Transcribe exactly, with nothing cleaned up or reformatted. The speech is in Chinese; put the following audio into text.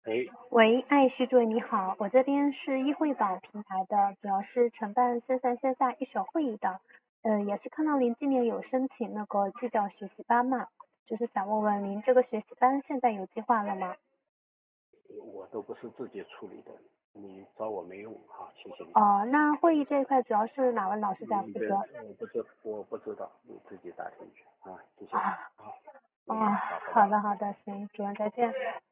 哎， 喂，爱徐主任你好，我这边是议会宝平台的，主要是承办线上线下一手会议的，呃，也是看到您今年有申请那个技教学习班嘛，就是想问问您这个学习班现在有计划了吗？ 我都不是自己处理的，你找我没用哈，谢谢你。 哦，那会议这一块主要是哪位老师在你的负责？ 我不知我不知道，你自己打听去啊，谢谢啊， 啊， 哦， 嗯，好，拜拜。 好的好的，行，主任再见。